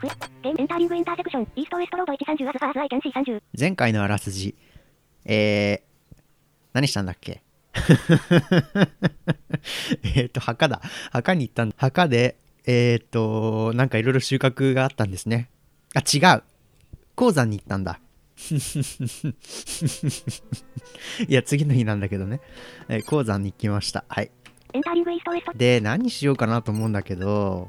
エンターリングインターセクション、イーストウエストロード130アズファーズアイキャンシー30。 前回のあらすじ。何したんだっけ墓だ。墓に行ったんだ。墓で、なんかいろいろ収穫があったんですね。あ、違う。鉱山に行ったんだ。いや、次の日なんだけどね。鉱山に行きました。はい。 エンターリングイーストウエスト。 で、何しようかなと思うんだけど、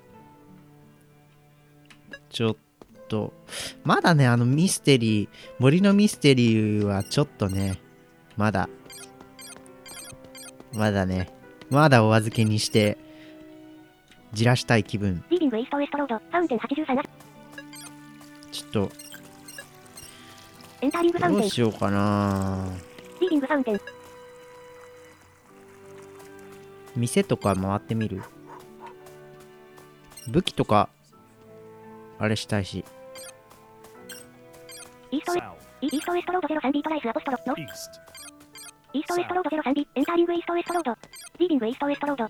ちょっと、まだね、ミステリー、森のミステリーはちょっとね、まだね、まだお預けにして、じらしたい気分。 リーディングイーストウエストロード、ファウンテン83。 ちょっと、 エンターリングファウンテン。 どうしようかな。 リーディングファウンテン。 店とか回ってみる？武器とか、あれしたいし。 イーストウエストロード03ビートライスアポストロノ。イーストウエストロード03ビ、エンターリングイーストウエストロード。リーディングイーストウエストロード。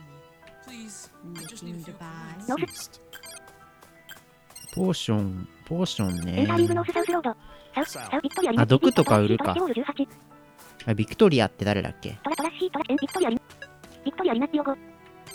ノース。 ポーションね。 エンターリングノースサウスロード。サウビクトリアリン。 あ、毒とか売るか。 18。 あ、ビクトリアって誰だっけ？ トラッシートラエンビクトリアリン。ビクトリアリナッティオゴ。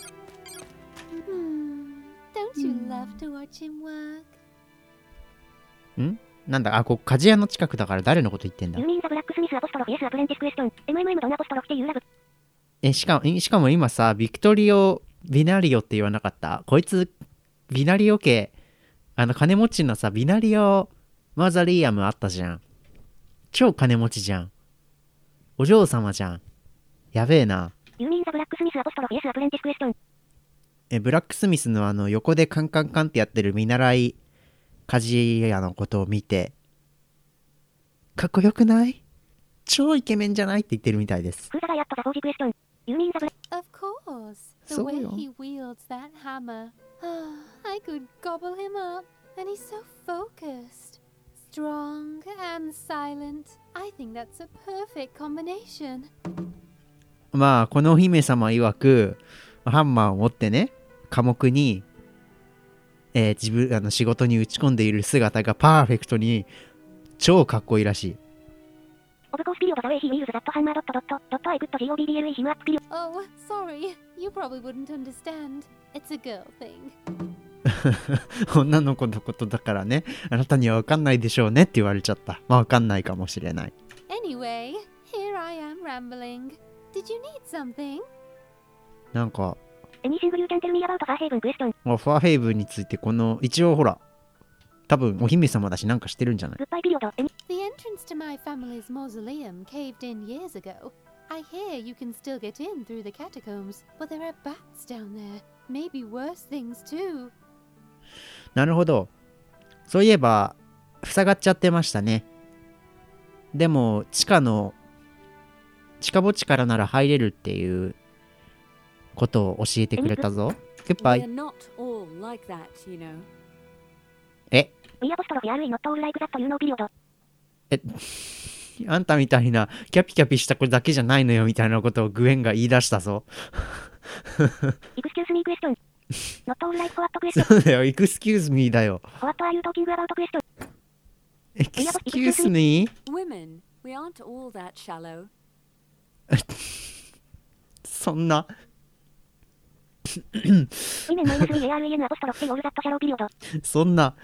Don't you love to watch him work? ん？なんだ、あ、ここ鍛冶屋の近くだから誰のこと言ってんだ？ ユーミンザブラックスミスアポストロフィエスアプレンティスクエストン。MMM ドンアポストロフティユーラブ。 しかも今さ、ビクトリオ・ビナリオって言わなかった？こいつ、ビナリオ家、金持ちのさ、ビナリオ・マザリアムあったじゃん。超金持ちじゃん。お嬢様じゃん。やべえな。 ユーミンザブラックスミスアポストロフィエスアプレンティスクエストン。 ブラックスミスの横でカンカンカンってやってる見習い鍛冶屋のことを見て、かっこよくない？超イケメンじゃないって言ってるみたいです。 フーザガヤットザフォージクエストン。ユーミンザブラ Of course. The way he wields that hammer. I could gobble him up. And he's so focused. Strong and silent. I think that's a perfect combination. まあ、このお姫様曰く、ハンマーを持ってね、寡黙に、自分、仕事に打ち込んでいる姿がパーフェクトに、超かっこいいらしい。 Of course, period, the way he wields that hammer, I could GOBBLE him up, period. Oh, sorry. You probably wouldn't understand. It's a girl thing. 女の子のことだからね、あなたには分かんないでしょうねって言われちゃった。まあ分かんないかもしれない。 Anyway, here I am rambling. Did you need something? なんか、 Anything you can tell me about Fairhaven question? ファーヘイブンについて一応ほら、多分お姫様だしなんかしてるんじゃない？ Goodbye, period. The entrance to my family's mausoleum caved in years ago. I hear you can still get in through the catacombs, but there are bats down there. Maybe worse things too. なるほど。そういえば、塞がっちゃってましたね。でも、地下墓地からなら入れるっていうことを教えてくれたぞ。Goodbye. え？ We apostrophe are not all like that, you know, period. あんたみたいなキャピキャピした子だけじゃないのよみたいなことをグエンが言い出したぞ。 Excuse me question. Not all like what question. そうだよ、Excuse me だよ。 What are you talking about question? Excuse me? Women, we aren't all that shallow. そんな。 Women minus VAREN apostrophe all that shallow period. そんな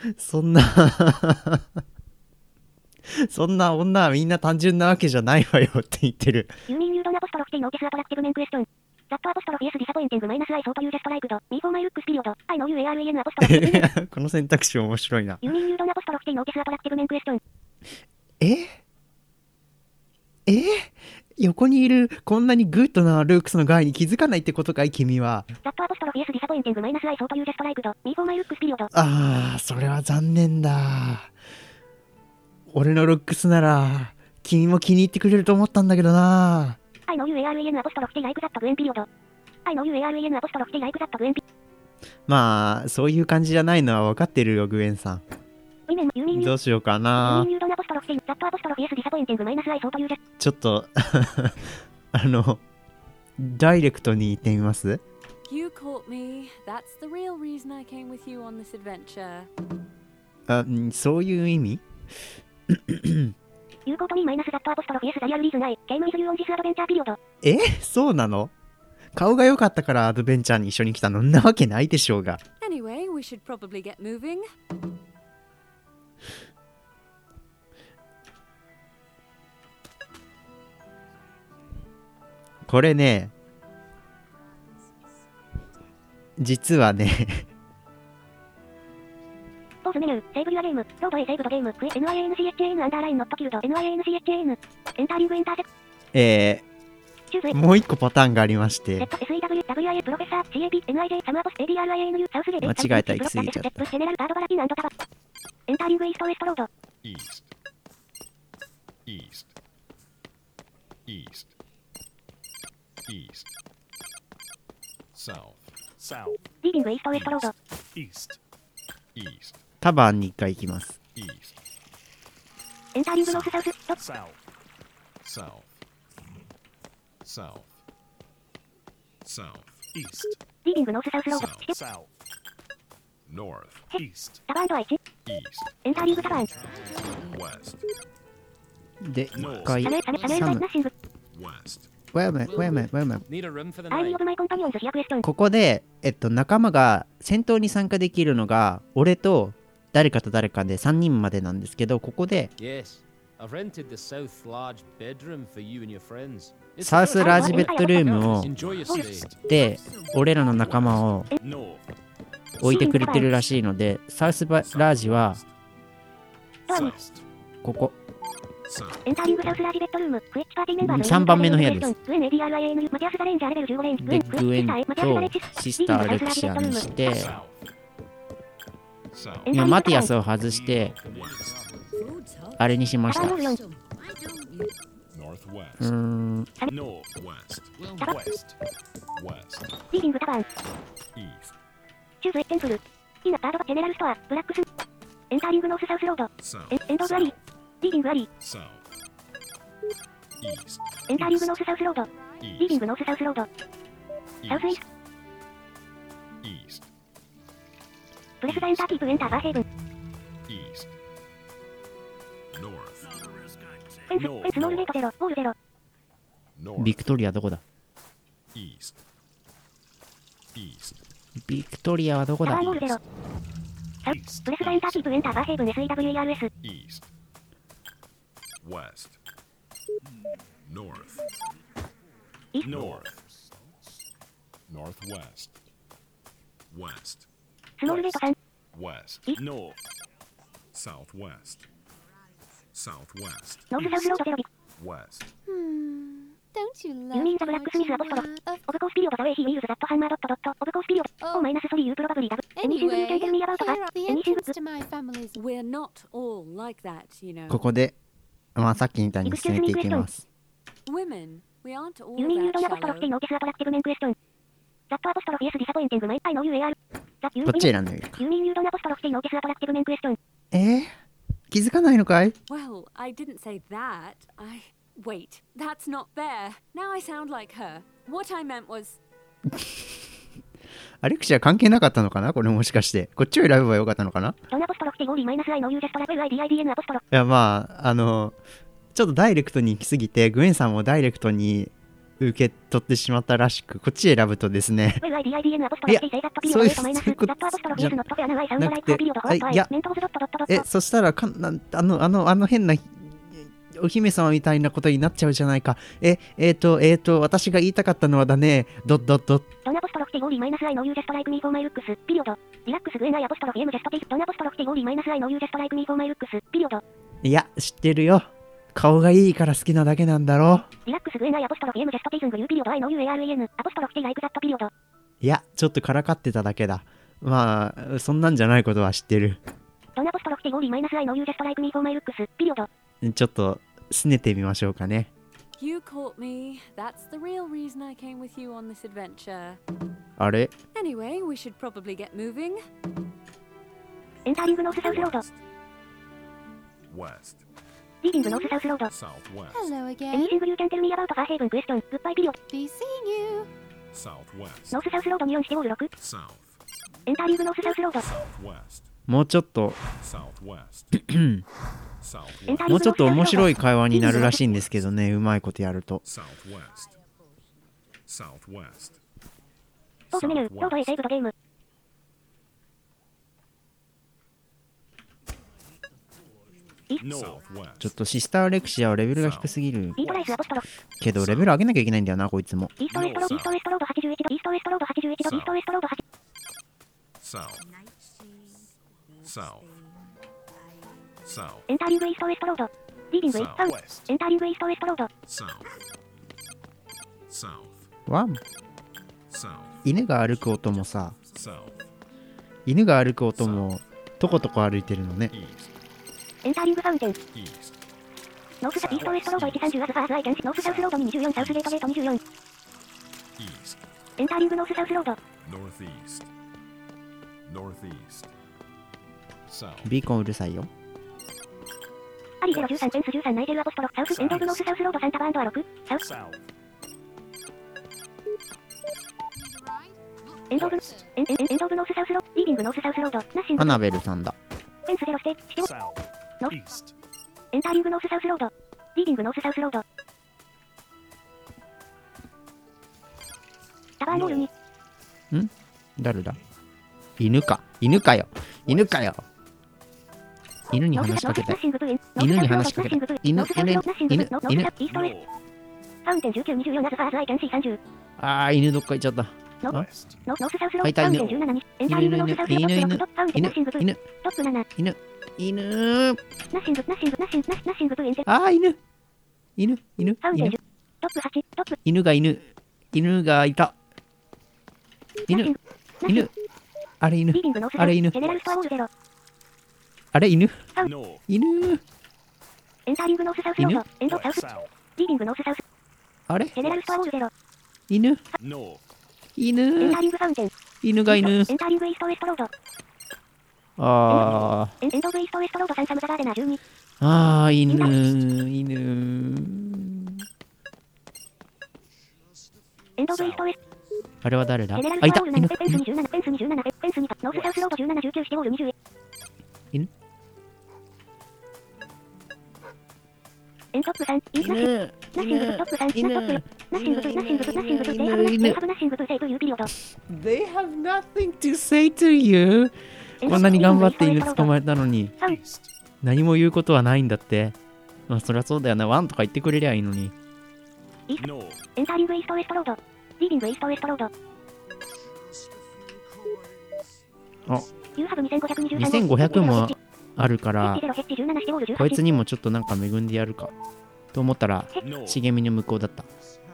そんな女はみんな単純なわけじゃないわよって言ってる。 You mean you don't apostrophe notice attractive men question? That apostrophe is disappointing minus I thought you just liked me for my looks period. I know you AREN apostrophe. この選択肢面白いな。 You mean you don't apostrophe notice attractive men question? 横にいるこんなにグッドなルークスのガイに気づかないってことかい君は。 That apostrophe is disappointing minus I thought you just liked me for my looks period. ああ、それは残念だ。俺のルックスなら君も気に入ってくれると思ったんだけどな。 I know you AREN apostrophe like that Gwen period. I know you AREN apostrophe like that Gwen period. まあそういう感じじゃないのは分かってるよグエンさん。どうしようかな。ちょっとダイレクトに言ってみます。 You caught me. That's the real reason I came with you on this adventure. そういう意味 You caught me minus that apostrophe S dial reason I came with you on this adventure period. そうなの？顔が良かったからアドベンチャーに一緒に来たの？んなわけないでしょうが。 Anyway, we should probably get moving. これね、実はねポーズメニュー、セーブリアゲーム、ロードへセーブドゲーム、クエ NIANCHAN アンダーラインノットキルド NIANCHAN エンターリングエンターセチューズもう一個パターンがありまして、 SEW、WIA、プロフェッサー、CAP、NIJ、サムアポス、ADRIANU、サウスレベル、 間違えた、行き過ぎちゃった。 ステップ、セネラル、バードバラキン、アンドタバ。エンターリングイーストウエストロード。 East. East. East. East. South. South. リーディングイーストウエストロード。 East. East. タバンに一回行きます。 East. エンターリングノースサウス、トップ。 South. South. South. South. East. リーディングノースサウスロード。 South. South. North. East. タバンド H。 East. エンターリングタバン。 West. で、一回、 サメールナッシング。 West. Wait a minute. Need a room for the アーミー night. オブマイコンパニオンズ飛躍エストン。 ここで、仲間が戦闘に参加できるのが、俺と誰かと誰かで3人までなんですけど、ここで、 Yes. I've rented the south large bedroom for you and your friends. サウスラージベッドルームを Enjoy your stay. で、俺らの仲間を North. 置いてくれてるらしいので、サウスラージは South. ここ。 South. エンターリングサウスラージベッドルーム、クエッチパーティーメンバーの 3番目の部屋です。 グエン ADRIANU、マティアス・ガレンジャーレベル15レンジ、グエで、 ン、 グエンマティアス・ガレンジとシスター・アレクシアにして、 South. 今マティアスを外して、あれにしました。 Northwest. うーん、 Northwest. West. West. リーディングタバン。 East. チューズエッテンフル。ピーナッツアドバジェネラルストア、ブラックス。エンターリングノースサウスロード。 South. エンドオブアリー。リーディングアリー。 South. East. エンターリングノースサウスロード。リーディン East. グノースサウスロード。サウスイース East. ト。 East. プレスザエンターキープエンターバーヘイブン。 East. North. フェンス、フェンスノールレートゼロ、ウォールゼロ。 ビ North. クトリアどこだ？ East. East. ビクトリアはどこだタワーウォールゼロ。サウス、プレスザエンターキープエンターバーヘイブン SEWARS。 East. West. North. イースト。 North. Northwest. West. スモールレート3。 West. East. North. Southwest. Southwest. ノースサウスロードゼロビ。 West. Don't you love You mean the black smith apostrophe? Of course period the way he wheels that hammer ... Of course period. Oh minus sorry you probably have. Anything you can tell me about here that? at the Anything entrance to my family's We're not all like that, you know. ここで、まあさっきみたいに進めていきます。 Women, we aren't all You mean you that don't apostrophe shallow. notice attractive men question? That apostrophe is disappointing my I know you are. That you どっち選んでみるか。 You mean you don't apostrophe notice attractive men question? 気づかないのかい？ Well, I didn't say that. Wait, that's not fair. Now I sound like her. What I meant was... アレクシア関係なかったのかなこれもしかして。こっちを選べばよかったのかな？ Don't apostrophe goalie minus I know you just IDIDN apostrophe. いやまあ、ちょっとダイレクトに行き過ぎて、グエンさんもダイレクトに受け取ってしまったらしく、こっち選ぶとですね、 IDIDN apostrophe いや say that そういう period minus そういうこと that apostrophe じゃ is not fair now I sound な like くて her period いや mentos ... そしたらあの変なお姫様みたいなことになっちゃうじゃないか。私が言いたかったのはだね、 Don't apostrophe goalie minus I know you just like me for my looks. Period. Relax Gwen I apostrophe M just take. Don't apostrophe goalie minus I know you just like me for my looks. Period. いや、知ってるよ。顔がいいから好きなだけなんだろう。 Relax Gwen I apostrophe M just take. You period I know you ARAN. Apostrophe like that period. いや、ちょっとからかってただけだ。まあ、そんなんじゃないことは知ってる。 Don't apostrophe goalie minus I know you just like me for my looks. Period. ちょっと、拗ねてみましょうかね。 You caught me. That's the real reason I came with you on this adventure. あれ Anyway, we should probably get moving. Entering North South Road. West. Leaving North South Road. Southwest. Hello again. Anything you can tell me about Fairhaven question? Goodbye period. Be seeing you. Southwest. ノースサウスロード2、4、7、5、6。 South. エンターリングノースサウスロード。 Southwest. もうちょっと Southwest. エンタ Southwest. ーリングノースサウスロード。 もうちょっと面白い会話になるらしいんですけどね、うまいことやると。 Southwest. Southwest. ポーズメニュー、ロード A セーブドゲーム。 Southwest. ちょっとシスターレクシアはレベルが低すぎるイートライスアポストロ。 けどレベル上げなきゃいけないんだよな、こいつも。 イーストウエストロード、イーストウエストロード81度、イーストウエストロード81度、イーストウエストロード8。 South. South. South. エンターリングイーストウエストロード。リーディングイン、3。エンターリングイーストウエストロード。 South. South. ワン。 South. 犬が歩く音もさ、 South. 犬が歩く音もとことこ歩いてるのね。 East. エンターリングファウンテン。 East. ノースサイーストウエストロード130アズファーズアイテンスノースサウスロード2 24サウスゲートゲート24。 East. エンターリングノースサウスロード。 Northeast. Northeast. South. ビーコンうるさいよ。 アリゼロ13ペンス13ナイジェルアポストロサウスエンドオブノースサウスロードサンタバンドア6。サウス South. エンドオブノースサウスロードリーディングノースサウスロードナッシングアナベルさんだ。 フェンスゼロして South. No. East. エンターリングノースサウスロードリーディングノースサウスロードタバーノールに誰だ？犬か。犬かよ。犬かよ。犬に話しかけたい。犬に話しかけたい。犬、犬、犬、犬。 ファウンテン19、24アズファーズアイテン C30 あー、犬どっか行っちゃった。 ノースサウスロードはいたファウンテン17にエンターリングノースサウスロード犬、 ファウンテンナッシングブ犬、 トップ7 犬、犬。 ナッシングナッシングブエンテあー、犬。犬、犬、犬ファウンテン10。トップ8トップ犬が犬。犬がいた。犬、犬。あれ犬リーディングノースあれ犬ジェネラルストアウォールゼロあれ犬 North. 犬エンターリングノースサウスロードエンドサウス South. リーディングノースサウスあれジェネラルストアウォールゼロ犬 North. エン犬ターリングファウンテン犬が犬エンターリングイーストウエストロードあエンドオブイーストウエストロードサンサムザガーデナ12 ーあー犬犬エンドオブイーストウエストあれは誰だジェネラルあいたストアウォール7 犬ペンス27ペンス27ペンス2ノースサウスロード17 19シティウォール20 犬エントップ3インナッシングナッシングトップ3 犬ナットップナッシングブナッシングブナッシングブthey have nothing to say to you ピリオド They have nothing to say to you こんなに頑張って犬捕まえたのに East. 何も言うことはないんだってまあそりゃそうだよなワンとか言ってくれりゃいいのに North. エンターリングイーストウエストロードリーディングイーストウエストロードあ You have 2523 2500もあるからヘッジ0ヘッジ17シティウォール18 こいつにもちょっとなんか恵んでやるかと思ったら North. 茂みの向こうだった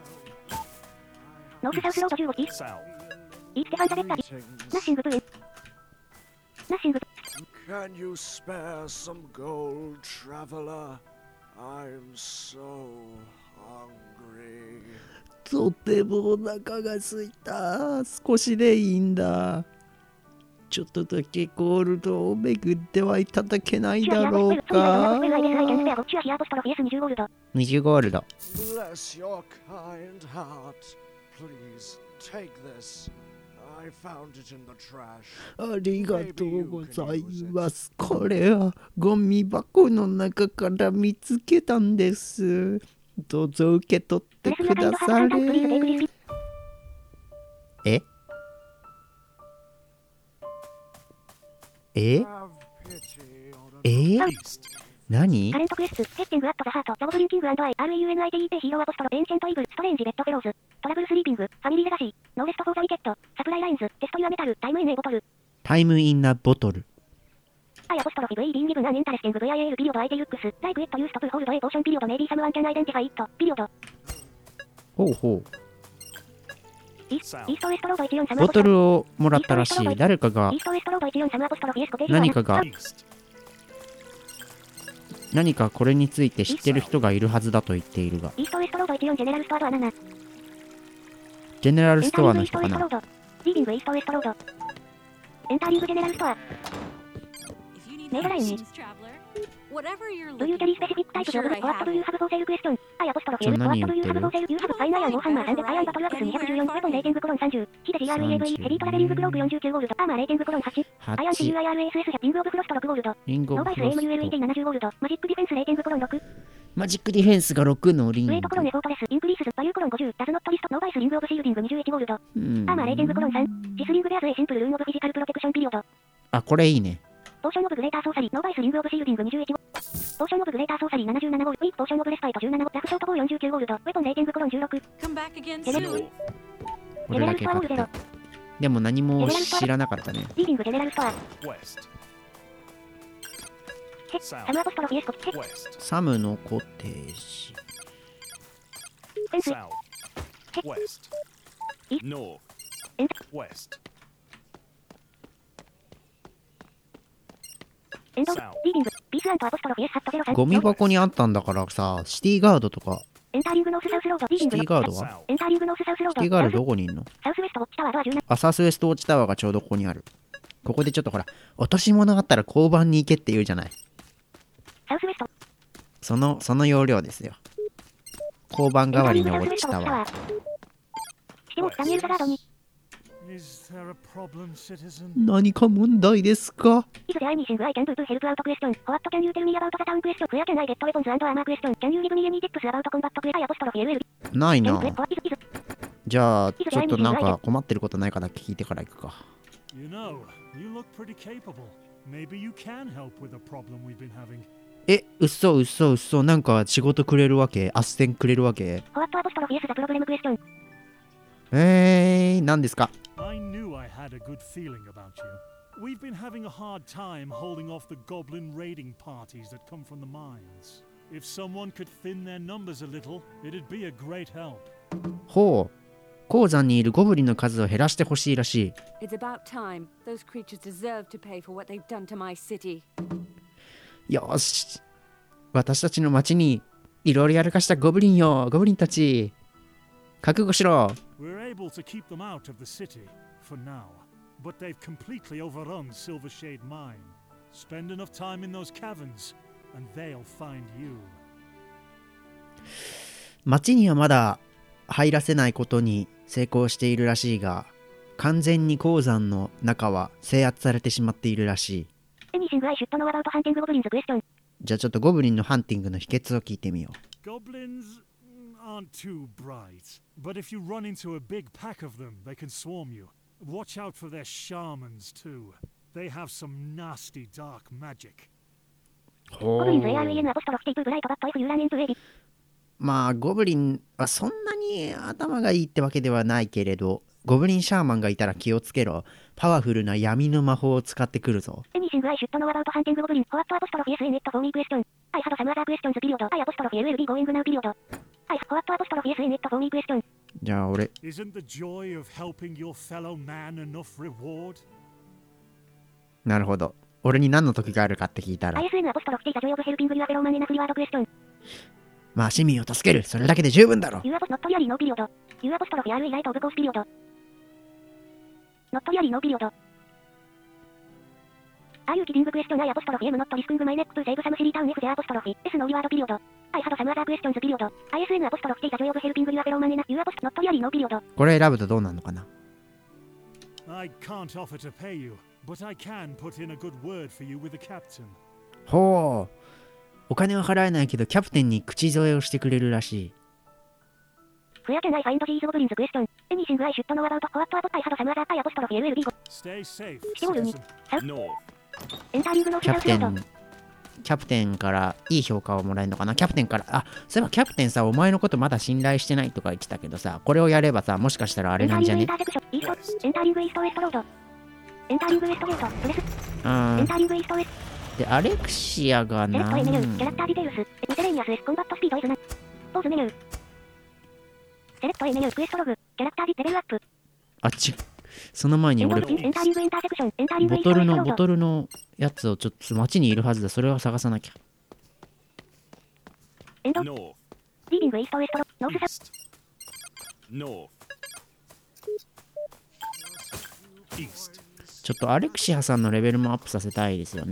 ノースサウスロード15キ South. イーステファンザベッタビナッシングブエンナッシング Can you spare some gold, traveler? I'm so hungry. とてもお腹が空いた少しでいいんだちょっとだけゴールドを巡ってはいただけないだろうか 20ゴールド 20ゴールド Bless your kind heart. Please take this. I found it in the trash. ありがとうございますこれはゴミ箱の中から見つけたんですどうぞ受け取ってくだされえ Have pity on a 何カレントクエスト、ヘッテングアットザハート、ロボブリンキング&アイ、REUNITEP ヒーローアポストロ、エンシェントイブル、ストレンジベッドフェローズ、トラブルスリーピング、ファミリーレガシー、ノーレストフォーザウィケット、サプライラインズ、テストユアメタル、タイムインエボトル、 タイムインナボトルアイアポストロフィブエイビンギブンアンエンタレスティング VIAL ピリオドアイテユックス、ライクエットユーストプホールドエポーションピリオドメイビーサムワンキャンアイデンティファイット、ピリオド、 ほうほイーストウエストロード14サうボムアポストロ、 トルをもらったらしい誰かがイーストウエストロード14サムアポストロフィエスコテージ何かが East. 何かこれについて知ってる人がいるはずだと言っているがイーストウエストロード14ジェネラルストアドア7、 ジェネラルエンストアタリングイーストの人かなウエストロード、リーディングイーストウエストロード、エンタリングジェネラルストア、 If you need Never directions, mind. traveler. Whatever you're Do you looking carry for, specific I'm type sure of I What have do you it. have for sale question? I apostrophe ちょ What 何 do 言っ you て have る for sale? You have fine iron Warhammer 300アイアンバトルアクス214ウェポン0点グコロン30ヒデ GREAV ヘビートラベリンググローブ49ゴールドアーマー0点グコロン8アイアン 8 CUIRASS リングオブフロスト6ゴールドリンゴノーバイスブフロスト AMULET70 ゴールドマジックディフェンス0点グコロン6 マジックディフェンスが6のリングウェイトコロンエフォートレスインクリースズバリューコロン50ダズノットリストノーバイスリングオブシールディング21ゴールドアうんーマー0点グコロン3シスリングベアズエシンプルルーンオブフィジカルプロテクションピリオドあこれいいねポーションオブグレーターソーサリーノーバイスリングオブシールディング21ゴポーションオブグレーターソーサリー77ゴールドウィークポーションオブレスパイト17ゴラフショートボー49ゴールドウェポン0点グコロン16 Come back again General- soon. これだけ買ったでも何も知らなかったねリーディングジェネラルストア West. ヘサムアポストロフィエスコヘ West. サムのコテージフェンス South. West. East. North. And- West. エンド South. リーディングピースアントアポストロフィエスハット03 ゴミ箱にあったんだからさシティガードとかエンターリングノースサウスロードリーディンシテグのィガードは South. エンターリングノースサウスロードシティガードどこにいんのサウスウェストウォッチタワードア17 あサウスウェストウォッチタワーがちょうどここにあるここでちょっとほら落とし物があったら交番に行けって言うじゃないサウスウェストその要領ですよ交番代わりのウォッチタワーーしてもダニエル・ザガードに Is there a problem, citizen? 何か問題ですか Is there anything I can do to help out question? What can you tell me about the town question? Where can I get weapons and armor question? Can you give me any tips about combat question? I apostrophe LL ないな What is じゃあちょっとなんか困ってることないかだけ聞いてから行くか You know, you look pretty capable. Maybe you can help with the problem we've been having. えうっそなんか仕事くれるわけ斡旋くれるわけ What apostrophe is the problem question? 何ですか I knew I had a good feeling about you. We've been having a hard time holding off the goblin raiding parties that come from the mines. If someone could thin their numbers a little, it'd be a great help. ほう鉱山にいるゴブリンの数を減らしてほしいらし It's about time. Those creatures deserve to pay for what they've done to my city. いよし私たちの町にいろいろやらかしたゴブリンたち覚悟しろ We're able to keep them out of the city, for now. But they've completely overrun Silvershade Mine. Spend enough time in those caverns, and they'll find you. 町にはまだ入らせないことに成功しているらしいが完全に鉱山の中は制圧されてしまっているらしい Anything I should know about hunting goblins question? じゃあちょっとゴブリンのハンティングの秘訣を聞いてみよう Goblins aren't too bright, but if you run into a big pack of them, they can swarm you. Watch out for their shamans, too. They have some nasty dark magic. ゴブリンズ AREN アポストロフテイプブライトバット F ユーランエンズウェビまあゴブリンはそんなに頭がいいってわけではないけれどゴブリンシャーマンがいたら気をつけろパワフルな闇の魔法を使ってくるぞ Anything I should know about hunting goblins? What apostrophe SN it for me question? I have some other questions period. I apostrophe LLB going now period. I what apostrophe SN it for me question? じゃあ俺 Isn't the joy of helping your fellow man enough reward? なるほど俺に何の時があるかって聞いたら ISN アポストロフテイザジョイオブヘルピングユアフェローマンエナフリワードクエスチョンまあ市民を助けるそれだけで十分だろユアポスノットリアリーノーピリオドユアポストロフィアルイライトオブコースピリオドノットリアリーノーピリオドAre you kidding question? I apostrophe M not risking my neck to save some silly town F the apostrophe S no reward period. I have some other questions period. ISN apostrophe the joy of helping your fellow man in you apostrophe not really no period. これ選ぶとどうなるのかな I can't offer to pay you, but I can put in a good word for you with the captain. ほうお金は払えないけどキャプテンに口添えをしてくれるらしい Where can I find these goblins question? Anything I should know about what I have some other I apostrophe LLB Stay safe, Still citizen. North. entering no キャプ south テ road. ンキャプテンからいい評価をもらえるのかなキャプテンからあそういえばキャプテンさお前のことまだ信頼してないとか言ってたけどさこれをやればさもしかしたらあれなんじゃ Entering ね intersection east entering east west road. Entering west gate press うん entering east west でアレクシアが select な A メニューキャラクターディテールスミセレニアス combat speed is 9ポーズメニューセレクト A メニュークエストログキャラクターディレベルアップあっちその前に俺エンタリングインターセクションエンタリングインストボトルレートロードのボトルのやつをちょっと街にいるはずだそれを探さなきゃエンド North. リーディングイーストウエストロノースサ East. North. East. ちょっとアレクシアさんのレベルもアップさせたいですよね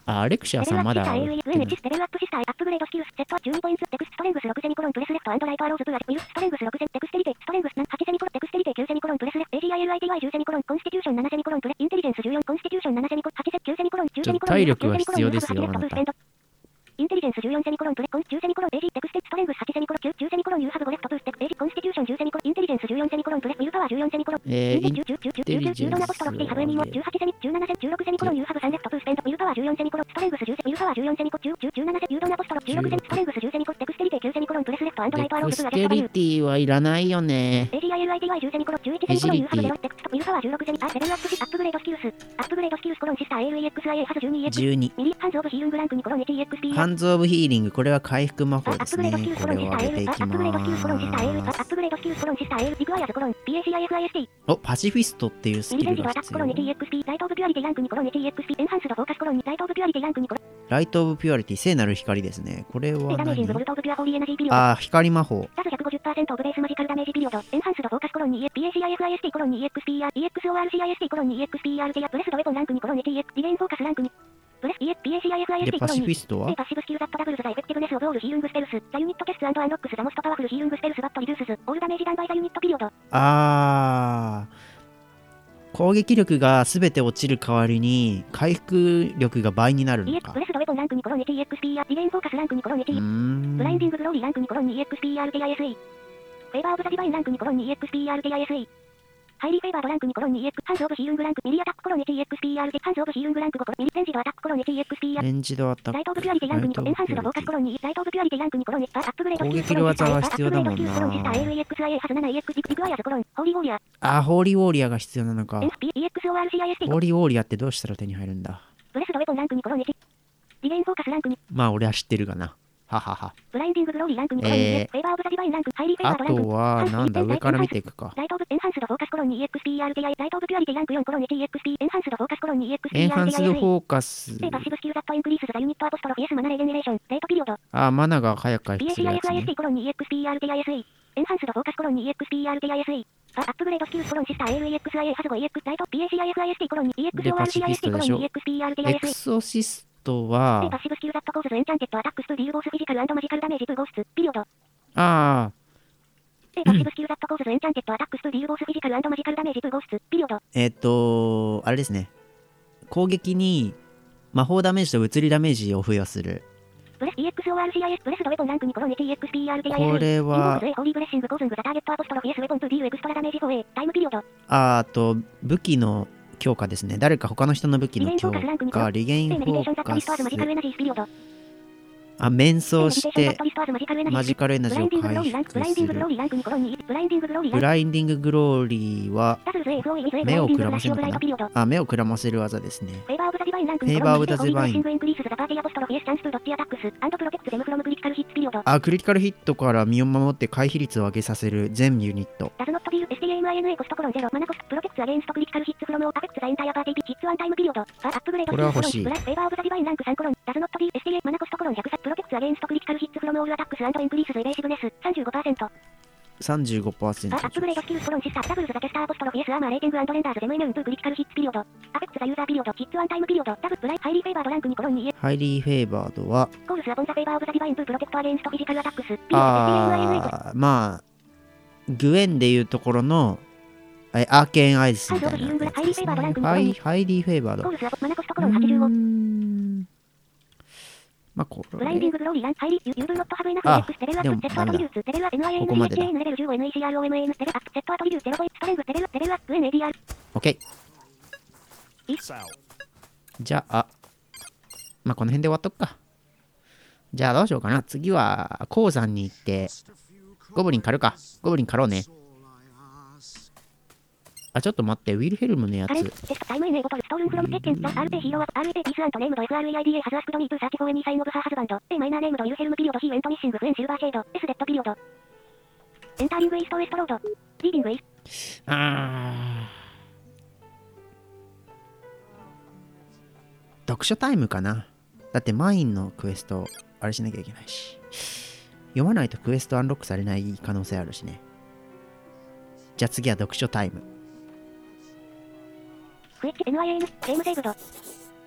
あ、アレクシアさんまだ売ってない。 レベルアップシスター、アップグレードスキルス、セット12ポイント、テクストレングス6セミコロン、プレスレフト&ライトアローズブア、ウィルスストレングス6セミ、テクステリテ、ストレングス8セミコロン、テクステリテ9セミコロン、プレスレフト、AGILITY10 セミコロン、コンスティテューション7セミコロン、プレ、インテリジェンス14、コンスティテューション7セミコロン、8セ9セミコロン、10セミコロン、 体力は必要ですよ、あなた。 インテリジェンス14セミコロン、プレ、コン10セミコロン、AG、テクステ、ストレングス8セミコロン、9セミコロン、ユーハブ5レフトプーステク、AG、コンスティテューション10セミコロン、インテリジェンス14セミコロン、プレ、ウィルパワー14セミコロン、 インテリジェンスドナポストロフィーハブエミモ18セミ、17セミ、16セミコロン、ユーハブ3レフトプースペンド、ウィルパワー14セミコロン、ストレングス10セミ、ウィルパワー14セミコロン、17セミ、ユードナポストロ16セミ、ストレングス10セミコロン、テクステリテ9セミコロン、プレスレフト&ライトアローズブア、 テクステリティはいらないよね。 AGILITY10 セミコロン、11セミコロン、ユーハブ0テクスト、ウィルパワー16セミ、レベルアップシ、アップグレードスキルス、アップグレードスキルスコロンシスター ALEXIA ハズ 12EX ミリ、ハンズオブヒールングランク2コロン 1EXP ハンズオブヒーリング、これは回復魔法ですね。これを上げていきアップグレードスキルスコロンシスター AL ます。 アップグレードスキルスコロンシスター AL リクワイアズコロン PACIFIST お、パシフィストっていうスキルミリセンジドアタックコロンが必要。 1EXP ライトオブピュアリティランク2コロン 1EXP エンハンスドフォーカスコロン2ライトオブピュアリティランク2コロンライトオブピュアリティ、聖なる光ですね。これはダメージングボ何？ ルトオブピュアホーリーエナジーピリオドあー、光魔法。 タズ 150% オブベースマジカルダメージピリオドエンハンスドフォーカスコロン 2 PACIFIST コロン 2EXPR EXORCIST コロン 2EXPR ティアプレスドウェポンランク2コロン 1EX リゲインフォーカスランク2プレス PACIFIST で、パシフィストはパッシブスキルザットダブルズザエフェクティブネスオブオールヒーリングスペルスザユニットテスト&アンロックスザモストパワフルヒーリングスペルスバットリデュースズオールダメージダンバイザユニットピリオドあー、攻撃力が全て落ちる代わりに回復力が倍になるの EX かプ。レスドウェポンランク2コロン 1EXPR リゲインフォーカスランク2コロン 1EX ブラインディンググローリーランク2コロン 2EXPR ティア SE フェイバーオブザディバインランク2コロン 2EXPR ティア SEハイリーフェイバードランク2コロン 2EX ハンズオブヒールングランクミリアタックコロン 1EXPR でハンズオブヒールングランク5コロンミリレンジドアタックコロン 1EXPR レンジドアタック。 ライトオブピュアリティランク2コロンエンハンスドフォーカスコロン2ライトオブピュアリティランク2コロンアップグレードスキル攻撃技が必要だもんな。 アップグレードスキルコロンシスター ALEXIA ハズ 7EX リクワイアズコロンホーリーウォーリアあー、ホーリーウォーリアが必要なのか。 NSPEXORCIST ホーリーウォーリアってどうしたら手に入るんだ。 プレスドウェポンランク2コロン1リゲインフォーカスランク2 まあ、俺は知ってるがな。ははは。 ブラインディンググローリーランク2コロン2フェイバーオブザディバインランクハイリーフェイバあードランクとは、なんだ、上から見ていくか。 ライトオブエンハンスドフォーカスコロン 2EXPR ティアライトオブピュアリティランク4コロン 1EXP エンハンスドフォーカスコロン 2EXPR エンハンスドフォーカス。 パッシブスキルザットインクリースザユニットアポストロフィエスマナレゲネレーションレートピリオドあー、マナが早く回復するやつね。 PACIFIST コロン 2EXPR ティア SE エンハンスドフォーカスコロン 2EXPR ティア SE アップグレードスキルスコロンシスター ALEXIA ハズ 5EX ライト PACIFIST コロン 2EXORCIST コロン 2EXPR ティアエ SE クソシストパは、 ッシブスキルザットコーズズエンチャンテッドアタックストゥディールボスフィジカル&マジカルダメージ2ゴースツピリオドあパッシブスキルザットコーズズエンチャンテッドアタックストゥディールボスフィジカル&マジカルダメージ2ゴースツピリオドー、あれですね。攻撃に魔法ダメージと物理ダメージを付与する。 プレス EXORCIS プレスドウェポンランク2コロン 1EXPR ティア SE これは、 ホーリーブレッシングコーズングザターゲットアポストロフィエスウェポントゥディールエクストラダメージ 4A タイムピリオドあと、武器の強化ですね。誰か他の人の武器の強化、リゲインフォーカス。あ、面相してマジカルエナジーを回復する。ブラインディンググローリーは目をくらませるのかな。あ、目をくらませる技ですね。 フェイバーオブザディバインランクフェイバーオブザディバイン。あ、クリティカルヒットから身を守って回避率を上げさせる全ユニット。 Does not deal STAMINA コストコロン0マナコストプロテクツアゲンストクリティカルヒッツフロムオアフェクツザエンタイアパーティーヒッツワンタイムピリオドアップグレードこれは欲しい。 フェイバーオブザディバインランク3コロン Does not deal STA マナコストコロン100プロテクツアゲンストクリティカルヒッツフロムオールアタックス&インクリースズエベーシブネス 35% 35%。 アップグレードスキルスコロンシスターダブルズザテスターアポストロフィエスアーマーレーティング&レンダーズゼムエヌンプクリティカルヒッツピリオドアフェクツザユーザーピリオドヒッツワンタイムピリオドダブブライハイリーフェイバードランク2コロン2 ハイリーフェイバードは、 コールスアポンザフェイバーオブザディバインプロテクトアゲンストフィジカルアタックスまあ、グエンでいうところのアーケーンアイスみたいなやつですね。ハイリーフェイバード。まあ、これ。 ブラインディンググローリーランハイリーユーブノットハブエナフエックステレルアップセットアトリビューツテレルア NIA ここまでだ。 レベル15 NECROMAN テレアップセットアトリビューツテロボイストレングテレルアップ NADR OK。 South. じゃあ、まあこの辺で終わっとくか。じゃあどうしようかな。次は鉱山に行って、ゴブリン狩るか。ゴブリン狩ろうね。あ、ちょっと待って、ウィルヘルムのやつ。 テストタイムエネボトルストールンフロムテッケンス RP ヒーロー RP ピースアントネームド FREIDA ハズアスクドミート34エニーサインオブハーハズバンド A マイナーネームドウィルヘルムピリオドヒーエントミッシングフエンシルバーシェード S デッドピリオドエンターリングイーストウエストロードリービングイス読書タイムかな。だってマインのクエスト、あれしなきゃいけないし。読まないとクエストアンロックされない可能性あるしね。じゃあ次は読書タイム。 スイッチ NIAN ゲームセーブド